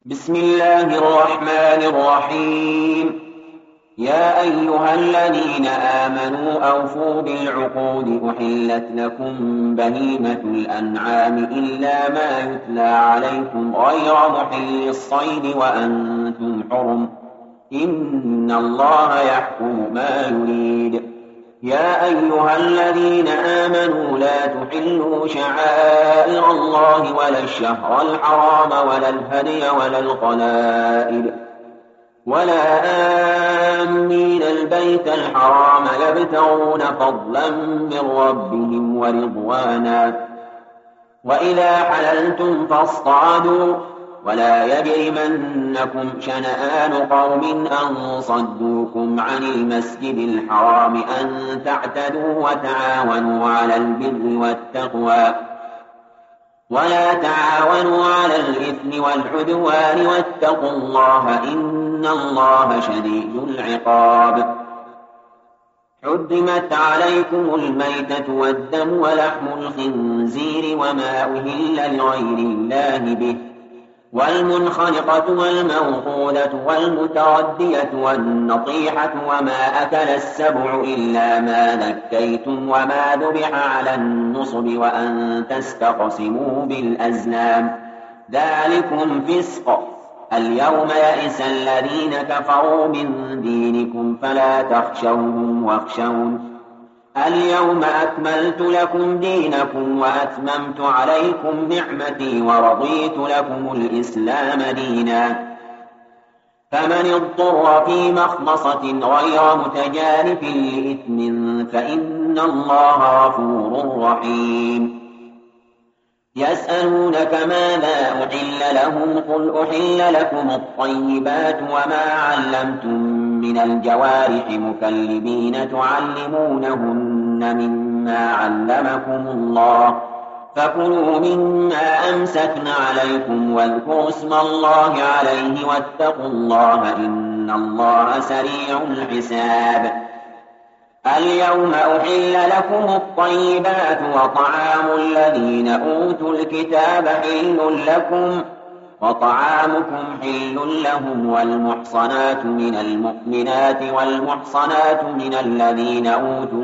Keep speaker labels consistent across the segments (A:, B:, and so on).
A: بسم الله الرحمن الرحيم. يا أيها الذين آمنوا أوفوا بالعقود أحلت لكم بهيمة الأنعام إلا ما يتلى عليكم غير محل الصيد وأنتم حرم إن الله يحكم ما يريد. يا أيها الذين آمنوا لا تحلوا شعائر الله ولا الشهر الحرام ولا الهدي ولا القلائد ولا آمين البيت الحرام يبتغون فضلا من ربهم ورضوانا وإذا حللتم فاصطادوا ولا يجرمنكم شنآن قوم أن صدوكم عن المسجد الحرام أن تعتدوا وتعاونوا على البر والتقوى ولا تعاونوا على الإثم والعدوان واتقوا الله إن الله شديد العقاب. حرمت عليكم الميتة والدم ولحم الخنزير وما أهل لغير الله به والمنخنقة والموقودة والمتردية والنطيحة وما أكل السبع إلا ما ذكيتم وما ذبح على النصب وأن تستقسموا بالأزلام ذلكم فسق. اليوم يئس الذين كفروا من دينكم فلا تخشوهم واخشون اليوم أكملت لكم دينكم وأتممت عليكم نعمتي ورضيت لكم الإسلام دينا. فمن اضطر في مخمصة غير متجانف لإثم فإن الله غفور رحيم. يسألونك ماذا أحل لهم قل أحل لكم الطيبات وما علمتم من الجوارح مكلبين تعلمونهن مما علمكم الله فكلوا مما أمسكن عليكم واذكروا اسم الله عليه واتقوا الله إن الله سريع الحساب. اليوم أحل لكم الطيبات وطعام الذين أوتوا الكتاب حل لكم وطعامكم حل لهم والمحصنات من المؤمنات والمحصنات من الذين أوتوا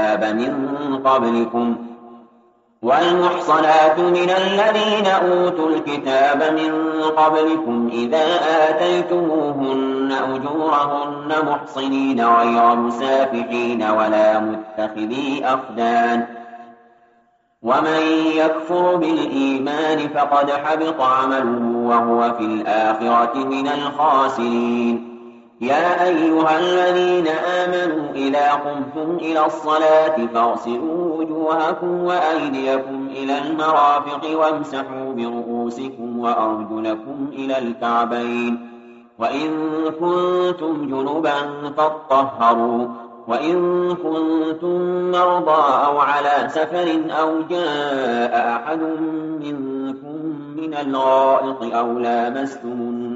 A: الكتاب من قبلكم إذا آتيتموهن أجورهن محصنين غير مسافحين ولا متخذي أخدان ومن يكفر بالإيمان فقد حبط عمله وهو في الآخرة من الخاسرين. يا أيها الذين آمنوا إذا قمتم إلى الصلاة فاغسلوا وجوهكم وأيديكم إلى المرافق وامسحوا برؤوسكم وأرجلكم إلى الكعبين وإن كنتم جنبا فاطهروا وإن كنتم مرضى أو على سفر أو جاء أحد منكم من الغائط أو لامستم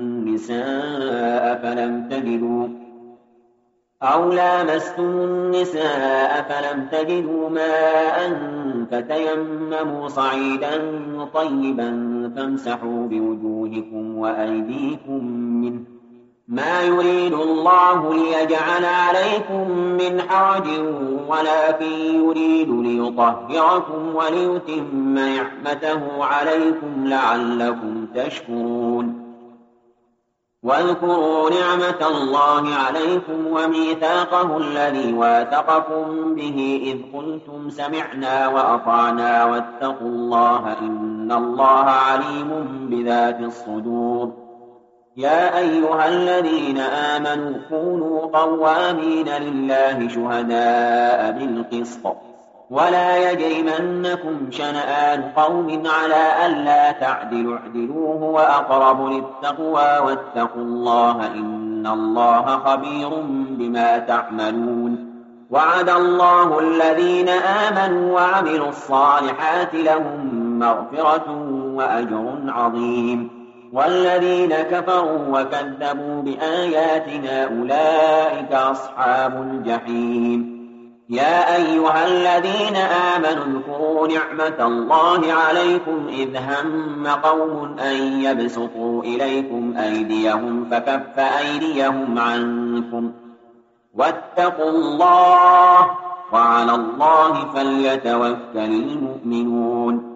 A: النساء فلم تجدوا ماء فتيمموا صعيدا طيبا فامسحوا بوجوهكم وأيديكم منه ما يريد الله ليجعل عليكم من حرج ولكن يريد ليطهركم وليتم نعمته عليكم لعلكم تشكرون. واذكروا نعمة الله عليكم وميثاقه الذي واثقكم به إذ قلتم سمعنا وأطعنا واتقوا الله إن الله عليم بذات الصدور. يا أيها الذين آمنوا كونوا قوامين لله شهداء بالقسط ولا يجرمنكم شنآن قوم على ألا تعدلوا اعدلوا هو أقرب للتقوى واتقوا الله إن الله خبير بما تعملون. وعد الله الذين آمنوا وعملوا الصالحات لهم مغفرة وأجر عظيم والذين كفروا وكذبوا بآياتنا أولئك أصحاب الجحيم. يا أيها الذين آمنوا اذكروا نعمة الله عليكم إذ هم قوم أن يبسطوا إليكم أيديهم فكف أيديهم عنكم واتقوا الله وعلى الله فليتوكل المؤمنون.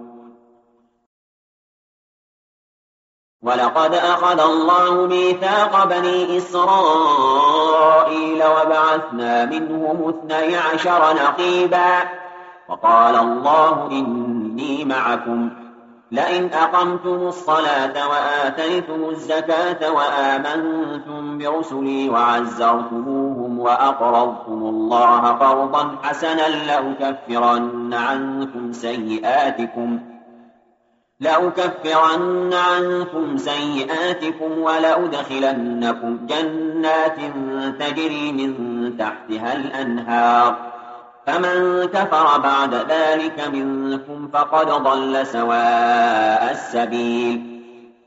A: ولقد أخذ الله ميثاق بني إسرائيل وبعثنا منهم 12 نقيبا وقال الله إني معكم لئن أقمتم الصلاة وآتيتم الزكاة وآمنتم برسلي وعزرتموهم وأقرضتم الله قرضا حسنا لأكفرن عنكم سيئاتكم ولأدخلنكم جنات تجري من تحتها الأنهار فمن كفر بعد ذلك منكم فقد ضل سواء السبيل.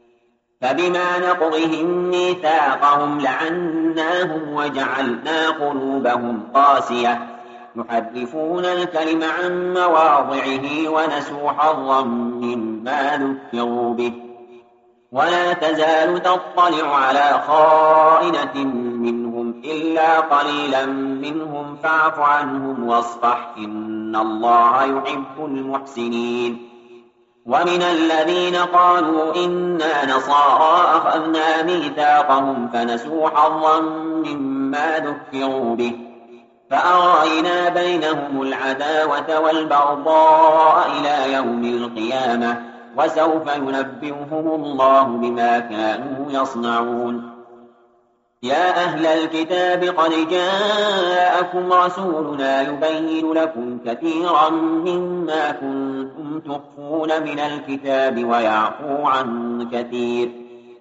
A: فبما نقضهم ميثاقهم لعناهم وجعلنا قلوبهم قاسية يحرفون الكلم عن مواضعه ونسوا حظا مما ذكروا به ولا تزال تطلع على خائنة منهم إلا قليلا منهم فاعف عنهم واصفح إن الله يحب المحسنين. ومن الذين قالوا إنا نصارى أخذنا ميثاقهم فنسوا حظا مما ذكروا به فأغرينا بينهم العداوة والبغضاء إلى يوم القيامة وسوف ينبئهم الله بما كانوا يصنعون. يا أهل الكتاب قد جاءكم رسولنا يبين لكم كثيرا مما كنتم تخفون من الكتاب ويعفو عن كثير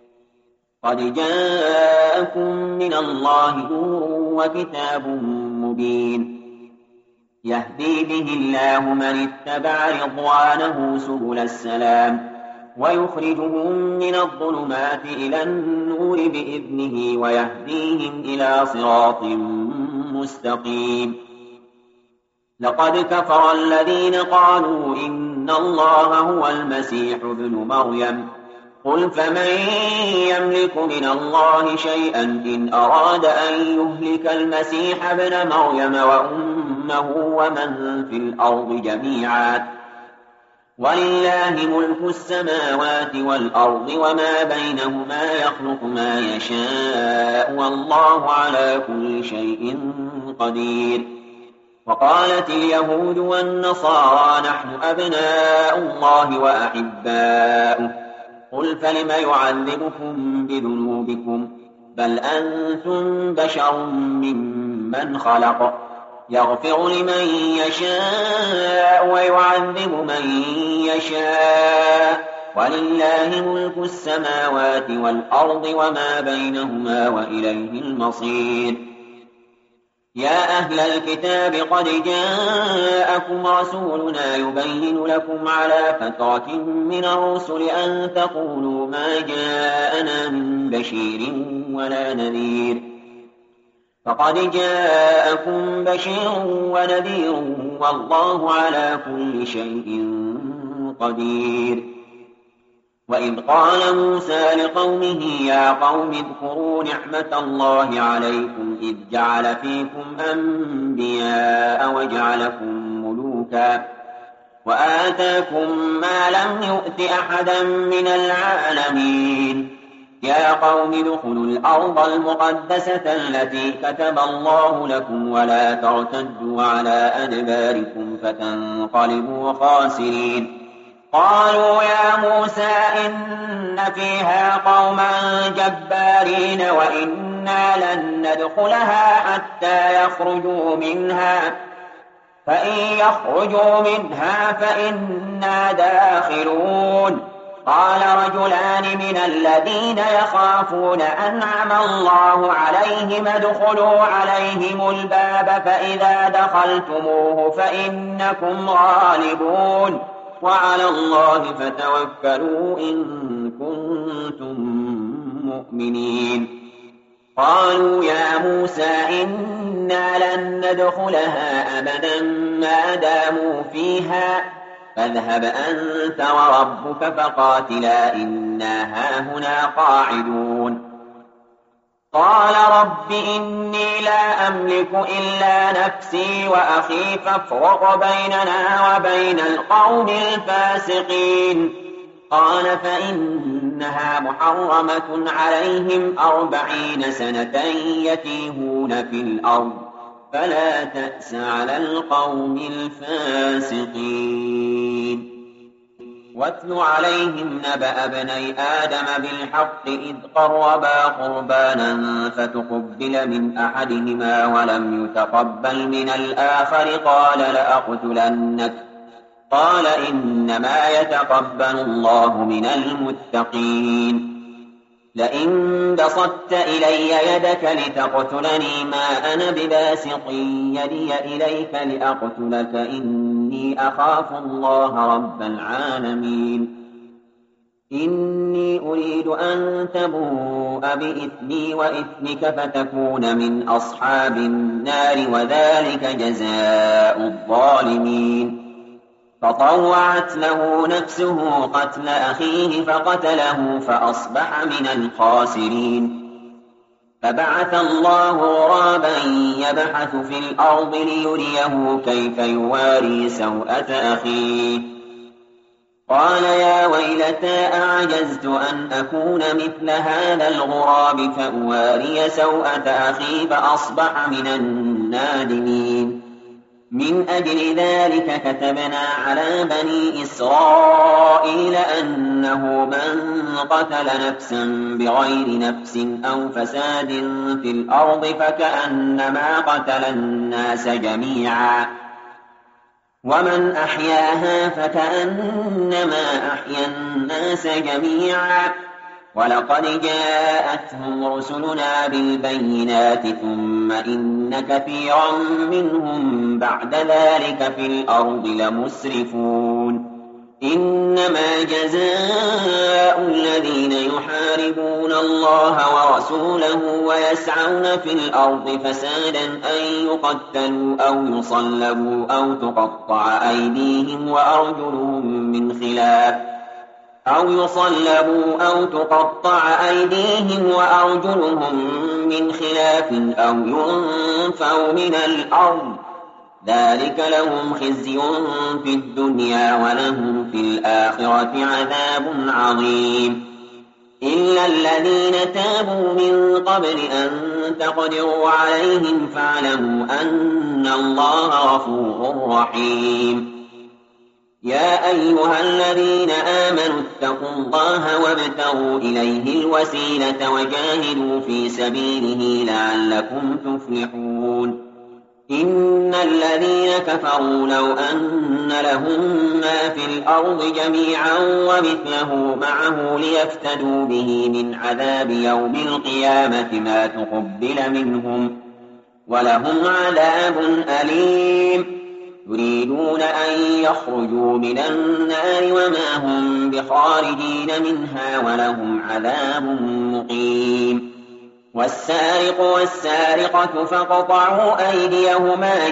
A: قد جاءكم من الله نور وكتاب مبين يهدي به الله من اتبع رضوانه سبل السلام ويخرجهم من الظلمات إلى النور بإذنه ويهديهم إلى صراط مستقيم. لقد كفر الذين قالوا إن الله هو المسيح ابن مريم قل فمن يملك من الله شيئا إن أراد أن يهلك المسيح ابن مريم وأمه ومن في الأرض جميعا ولله ملك السماوات والأرض وما بينهما يخلق ما يشاء والله على كل شيء قدير. وقالت اليهود والنصارى نحن أبناء الله وأحباؤه قل فلم يعذبكم بذنوبكم بل أنتم بشر ممن خلق يغفر لمن يشاء ويعذب من يشاء ولله ملك السماوات والأرض وما بينهما وإليه المصير. يا أهل الكتاب قد جاءكم رسولنا يبين لكم على فترة من الرسل أن تقولوا ما جاءنا من بشير ولا نذير فقد جاءكم بشير ونذير والله على كل شيء قدير. وإذ قال موسى لقومه يا قوم اذكروا نعمة الله عليكم إذ جعل فيكم أنبياء وجعلكم ملوكا وآتاكم ما لم يؤت أحدا من العالمين. يا قوم ادخلوا الأرض المقدسة التي كتب الله لكم ولا ترتدوا على أدباركم فتنقلبوا خاسرين. قالوا يا موسى إن فيها قوما جبارين وإنا لن ندخلها حتى يخرجوا منها فإن يخرجوا منها فإنا داخلون. قال رجلان من الذين يخافون أنعم الله عليهم ادخلوا عليهم الباب فإذا دخلتموه فإنكم غالبون وعلى الله فتوكلوا إن كنتم مؤمنين. قالوا يا موسى إنا لن ندخلها أبدا ما داموا فيها فاذهب أنت وربك فقاتلا إنا هاهنا قاعدون قال رب إني لا أملك إلا نفسي وأخي فافرق بيننا وبين القوم الفاسقين قال فإنها محرمة عليهم 40 سنة يتيهون في الأرض فلا تأس على القوم الفاسقين واتل عليهم نبأ ابني آدم بالحق إذ قربا قربانا فتقبل من أحدهما ولم يتقبل من الآخر قال لأقتلنك قال إنما يتقبل الله من المتقين لئن بسطت إلي يدك لتقتلني ما أنا بباسط يدي إليك لأقتلك إني أخاف الله رب العالمين إني أريد أن تبوء بإثمي وإثمك فتكون من أصحاب النار وذلك جزاء الظالمين فطوعت له نفسه قتل أخيه فقتله فأصبح من الخاسرين فبعث الله غرابا يبحث في الأرض ليريه كيف يواري سوءة أخيه قال يا ويلتى أعجزت أن أكون مثل هذا الغراب فأواري سوءة أخي فأصبح من النادمين من أجل ذلك كتبنا على بني إسرائيل أنه من قتل نفسا بغير نفس أو فساد في الأرض فكأنما قتل الناس جميعا ومن أحياها فكأنما أحيا الناس جميعا ولقد جاءتهم رسلنا بالبينات ثم إن كثيرا منهم بعد ذلك في الأرض لمسرفون إنما جزاء الذين يحاربون الله ورسوله ويسعون في الأرض فسادا أن يقتلوا أو يصلبوا أو تقطع أيديهم وأرجلهم من خلاف أو ينفوا من الأرض ذلك لهم خزي في الدنيا ولهم في الآخرة عذاب عظيم إلا الذين تابوا من قبل أن تقدروا عليهم فاعلموا أن الله غفور رحيم يا أيها الذين آمنوا اتقوا الله وابتغوا إليه الوسيلة وجاهدوا في سبيله لعلكم تفلحون إن الذين كفروا لو أن لهم ما في الأرض جميعا ومثله معه ليفتدوا به من عذاب يوم القيامة ما تقبل منهم ولهم عذاب أليم يريدون أن يخرجوا من النار وما هم بخارجين منها ولهم عذاب مقيم والسارق والسارقة فاقطعوا أيديهما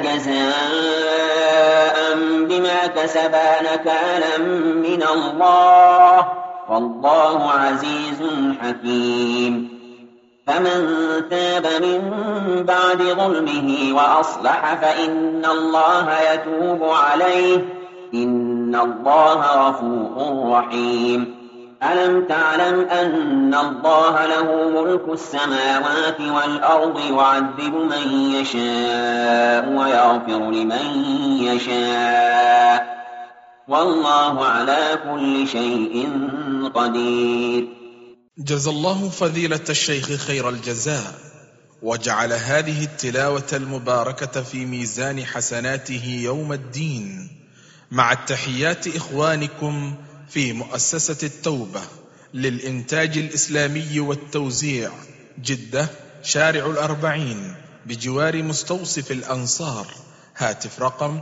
A: جزاء بما كسبا نكالا من الله والله عزيز حكيم فمن تاب من بعد ظلمه وأصلح فإن الله يتوب عليه إن الله غفور رحيم ألم تعلم أن الله له ملك السماوات والأرض يعذب من يشاء ويغفر لمن يشاء والله على كل شيء قدير.
B: جزى الله فضيلة الشيخ خير الجزاء وجعل هذه التلاوة المباركة في ميزان حسناته يوم الدين، مع التحيات إخوانكم في مؤسسة التوبة للإنتاج الإسلامي والتوزيع، جدة، شارع الأربعين، بجوار مستوصف الأنصار. هاتف رقم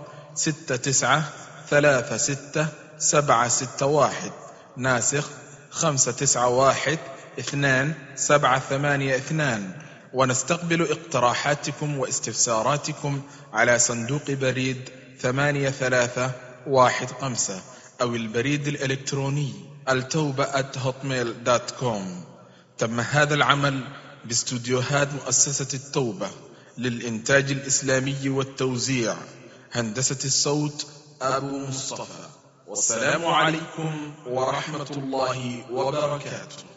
B: 69366761، ناسخ 5912782، ونستقبل اقتراحاتكم واستفساراتكم على صندوق بريد 8315 أو البريد الإلكتروني التوبة@hotmail.com. تم هذا العمل باستوديوهات مؤسسة التوبة للإنتاج الإسلامي والتوزيع، هندسة الصوت أبو مصطفى. والسلام عليكم ورحمة الله وبركاته.